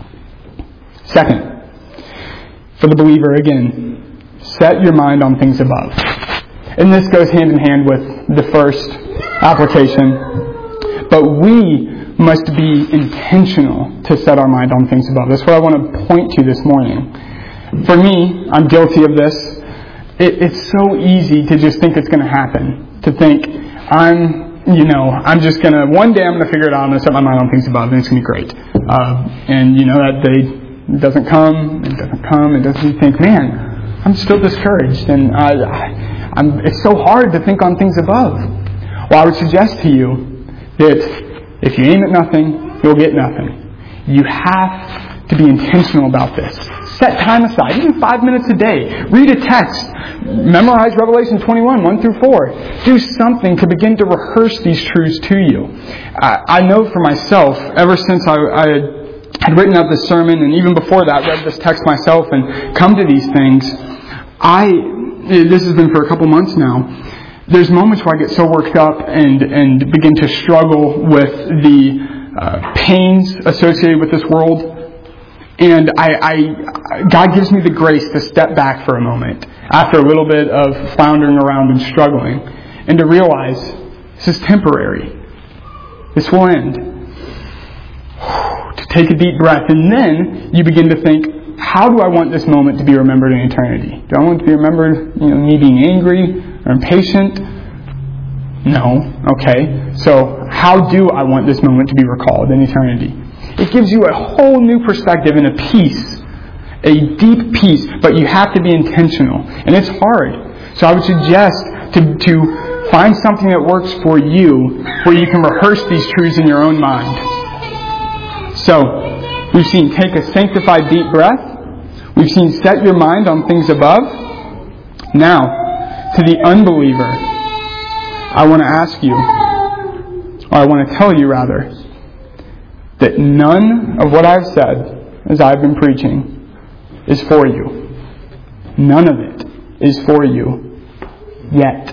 A: Second, for the believer again, set your mind on things above. And this goes hand in hand with the first application. But we must be intentional to set our mind on things above. That's what I want to point to this morning. For me, I'm guilty of this. It, it's so easy to just think it's going to happen. To think, I'm, you know, I'm just going to, one day I'm going to figure it out, I'm going to set my mind on things above, and it's going to be great. Uh, and, you know, that day doesn't come, it doesn't come, it doesn't, you think, man, I'm still discouraged, and I, I, I'm, it's so hard to think on things above. Well, I would suggest to you that if you aim at nothing, you'll get nothing. You have to be intentional about this. Set time aside, even five minutes a day. Read a text. Memorize Revelation twenty-one, one through four. Do something to begin to rehearse these truths to you. I, I know for myself, ever since I, I had written out this sermon, and even before that, read this text myself and come to these things, I, this has been for a couple months now, there's moments where I get so worked up and, and begin to struggle with the uh, pains associated with this world. And I, I, God gives me the grace to step back for a moment after a little bit of floundering around and struggling, and to realize this is temporary. This will end. To Take a deep breath, and then you begin to think, how do I want this moment to be remembered in eternity? Do I want it to be remembered, you know, me being angry or impatient? No. Okay. So how do I want this moment to be recalled in eternity? It gives you a whole new perspective and a peace, a deep peace, but you have to be intentional. And it's hard. So I would suggest to, to find something that works for you where you can rehearse these truths in your own mind. So, we've seen take a sanctified deep breath. We've seen set your mind on things above. Now, to the unbeliever, I want to ask you, or I want to tell you rather, that none of what I've said as I've been preaching is for you. None of it is for you yet.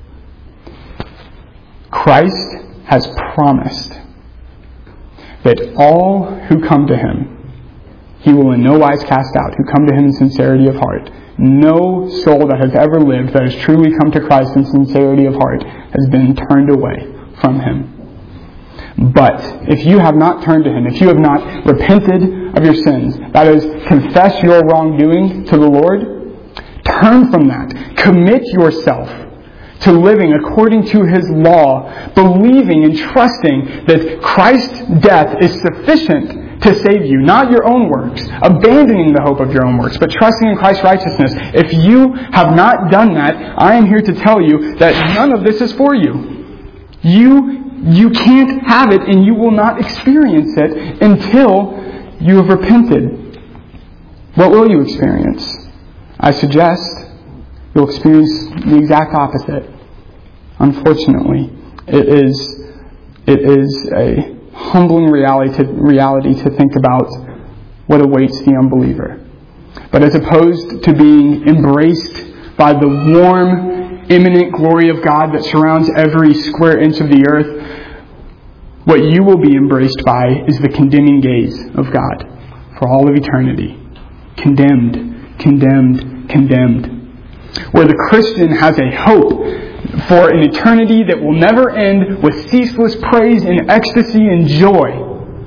A: Christ has promised that all who come to Him, He will in no wise cast out, who come to Him in sincerity of heart. No soul that has ever lived that has truly come to Christ in sincerity of heart has been turned away from Him. But if you have not turned to Him, if you have not repented of your sins, that is, confess your wrongdoing to the Lord, turn from that. Commit yourself to living according to His law, believing and trusting that Christ's death is sufficient to save you, not your own works, abandoning the hope of your own works, but trusting in Christ's righteousness. If you have not done that, I am here to tell you that none of this is for you. You you can't have it, and you will not experience it until you have repented. What will you experience? I suggest you'll experience the exact opposite. Unfortunately, it is it is a humbling reality to, reality to think about what awaits the unbeliever. But as opposed to being embraced by the warm, imminent glory of God that surrounds every square inch of the earth, what you will be embraced by is the condemning gaze of God for all of eternity. Condemned, condemned, condemned. Where the Christian has a hope for an eternity that will never end with ceaseless praise and ecstasy and joy.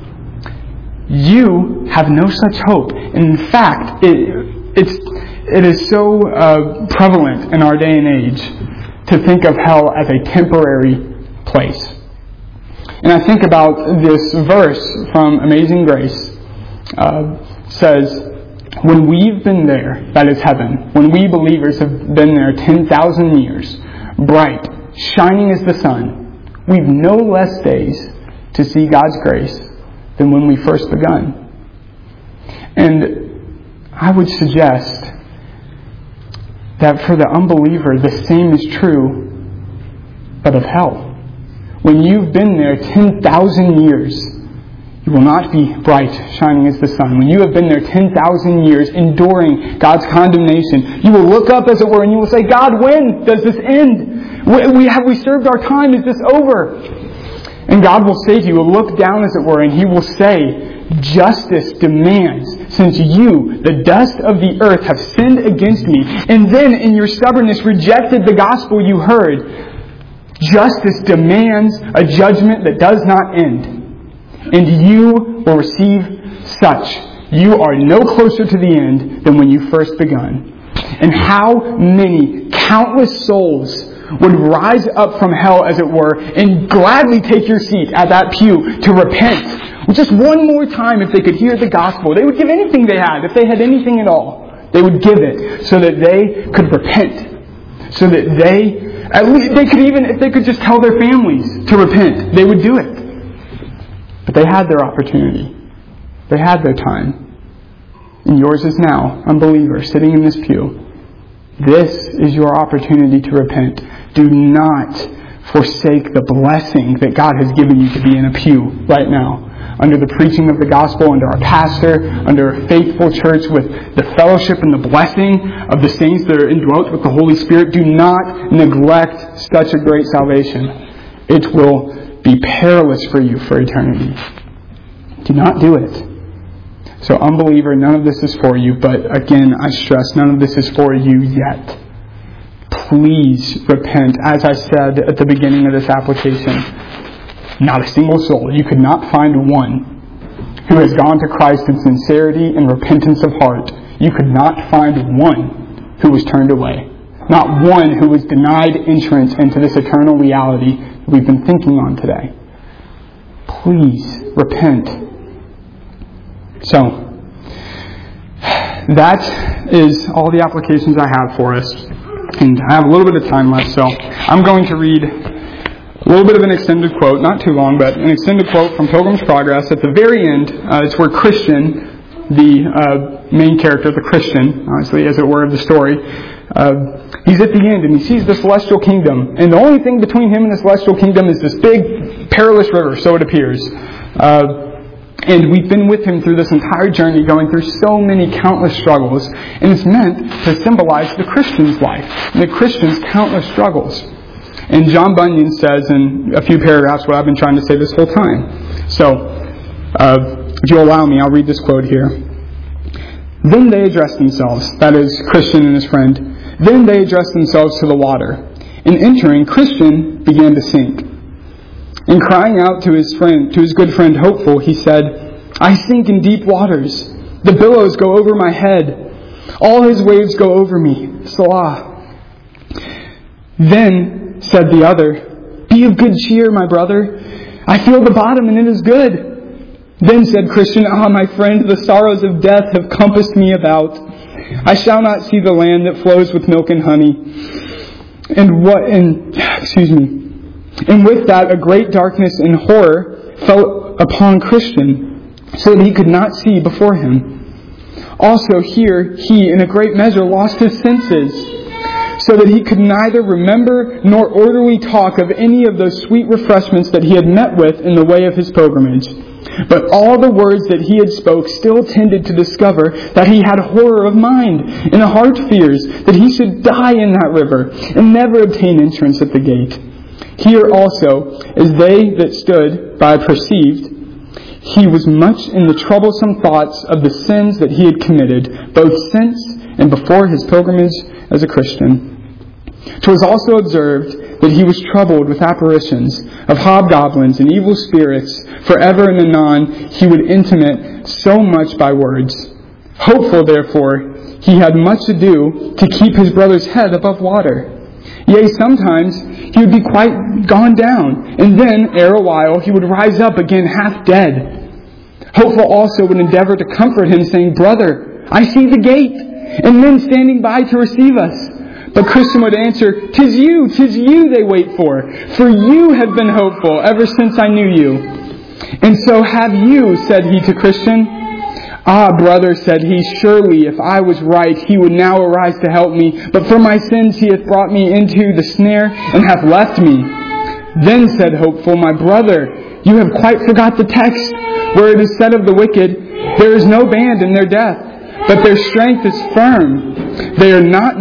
A: You have no such hope. And in fact, it, it's, it is so uh, prevalent in our day and age to think of hell as a temporary place. And I think about this verse from Amazing Grace. Uh, says, when we've been there, that is heaven, when we believers have been there ten thousand years, bright, shining as the sun, we've no less days to see God's grace than when we first begun. And I would suggest that for the unbeliever, the same is true, but of hell. When you've been there ten thousand years, you will not be bright, shining as the sun. When you have been there ten thousand years, enduring God's condemnation, you will look up, as it were, and you will say, God, when does this end? We have we served our time? Is this over? And God will say to you, will look down, as it were, and He will say, justice demands, since you, the dust of the earth, have sinned against me, and then in your stubbornness rejected the gospel you heard, justice demands a judgment that does not end. And you will receive such. You are no closer to the end than when you first begun. And how many countless souls would rise up from hell, as it were, and gladly take your seat at that pew to repent. Just one more time, if they could hear the gospel. They would give anything they had. If they had anything at all, they would give it so that they could repent. So that they, at least they could even, if they could just tell their families to repent, they would do it. But they had their opportunity. They had their time. And yours is now, unbeliever, sitting in this pew. This is your opportunity to repent. Do not forsake the blessing that God has given you to be in a pew right now. Under the preaching of the gospel, under our pastor, under a faithful church, with the fellowship and the blessing of the saints that are indwelt with the Holy Spirit. Do not neglect such a great salvation. It will be perilous for you for eternity. Do not do it. So, unbeliever, none of this is for you. But again, I stress, none of this is for you yet. Please repent. As I said at the beginning of this application, not a single soul. You could not find one who has gone to Christ in sincerity and repentance of heart, you could not find one who was turned away. Not one who was denied entrance into this eternal reality that we've been thinking on today. Please repent. So, that is all the applications I have for us. And I have a little bit of time left, so I'm going to read a little bit of an extended quote, not too long, but an extended quote from Pilgrim's Progress. At the very end, uh, it's where Christian, the uh, main character, the Christian, honestly, as it were, of the story, uh, he's at the end and he sees the celestial kingdom. And the only thing between him and the celestial kingdom is this big, perilous river, so it appears. Uh, And we've been with him through this entire journey, going through so many countless struggles. And it's meant to symbolize the Christian's life, and the Christian's countless struggles. And John Bunyan says in a few paragraphs what I've been trying to say this whole time. So, uh, if you'll allow me, I'll read this quote here. Then they addressed themselves, that is, Christian and his friend. Then they addressed themselves to the water. And entering, Christian began to sink. And crying out to his friend, to his good friend Hopeful, he said, I sink in deep waters. The billows go over my head. All his waves go over me. Selah. Then said the other, Be of good cheer, my brother. I feel the bottom and it is good. Then said Christian, Ah, my friend, the sorrows of death have compassed me about. I shall not see the land that flows with milk and honey. And what, and, excuse me. And with that, a great darkness and horror fell upon Christian, so that he could not see before him. Also here, he, in a great measure, lost his senses, so that he could neither remember nor orderly talk of any of those sweet refreshments that he had met with in the way of his pilgrimage. But all the words that he had spoke still tended to discover that he had horror of mind, and a heart fears that he should die in that river, and never obtain entrance at the gate. Here also, as they that stood by perceived, he was much in the troublesome thoughts of the sins that he had committed, both since and before his pilgrimage as a Christian. 'Twas also observed that he was troubled with apparitions of hobgoblins and evil spirits, for ever and anon he would intimate so much by words. Hopeful, therefore, he had much ado to keep his brother's head above water. Yea, sometimes he would be quite gone down, and then, ere a while, he would rise up again half dead. Hopeful also would endeavor to comfort him, saying, Brother, I see the gate, and men standing by to receive us. But Christian would answer, Tis you, tis you they wait for, for you have been hopeful ever since I knew you. And so have you, said he to Christian. Ah, brother, said he, surely if I was right, he would now arise to help me. But for my sins he hath brought me into the snare and hath left me. Then said Hopeful, my brother, you have quite forgot the text, where it is said of the wicked, There is no band in their death, but their strength is firm. They are not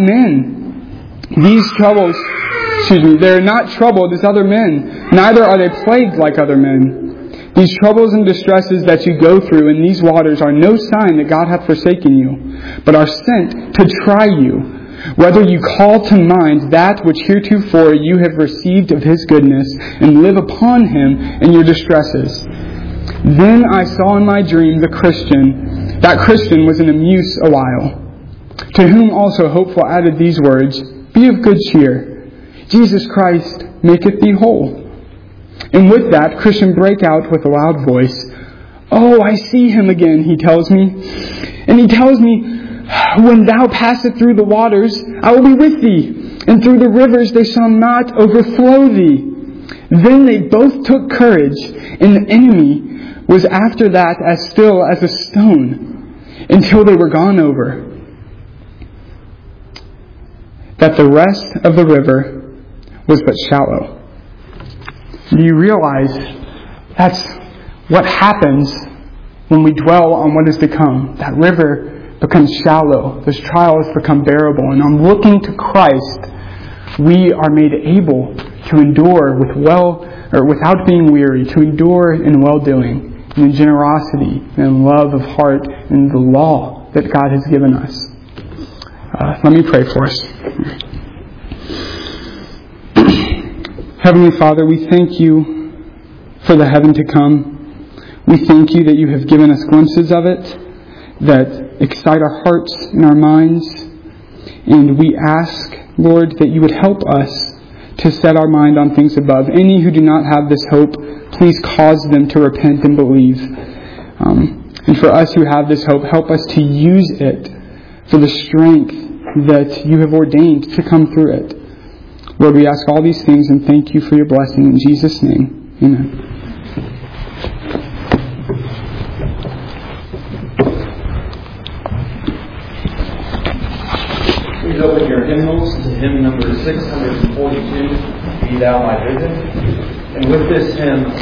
A: men. These troubles, excuse me, they are not troubled as other men, neither are they plagued like other men. These troubles and distresses that you go through in these waters are no sign that God hath forsaken you, but are sent to try you, whether you call to mind that which heretofore you have received of His goodness, and live upon Him in your distresses. Then I saw in my dream the Christian, that Christian was in a muse a while, to whom also Hopeful added these words, Be of good cheer, Jesus Christ maketh thee whole. And with that, Christian brake out with a loud voice, Oh, I see him again, he tells me. And he tells me, When thou passest through the waters, I will be with thee, and through the rivers they shall not overflow thee. Then they both took courage, and the enemy was after that as still as a stone, until they were gone over. That the rest of the river was but shallow. Do you realize that's what happens when we dwell on what is to come? That river becomes shallow. Those trials become bearable. And on looking to Christ, we are made able to endure with well, or without being weary, to endure in well-doing, and in generosity, and in love of heart, and the law that God has given us. Uh, let me pray for us. Heavenly Father, we thank you for the heaven to come. We thank you that you have given us glimpses of it that excite our hearts and our minds. And we ask, Lord, that you would help us to set our mind on things above. Any who do not have this hope, please cause them to repent and believe. Um, and for us who have this hope, help us to use it for the strength that you have ordained to come through it. Lord, we ask all these things and thank you for your blessing. In Jesus' name, amen.
B: Please open your hymnals to hymn number six hundred forty-two, Be Thou My Vision. And with this hymn,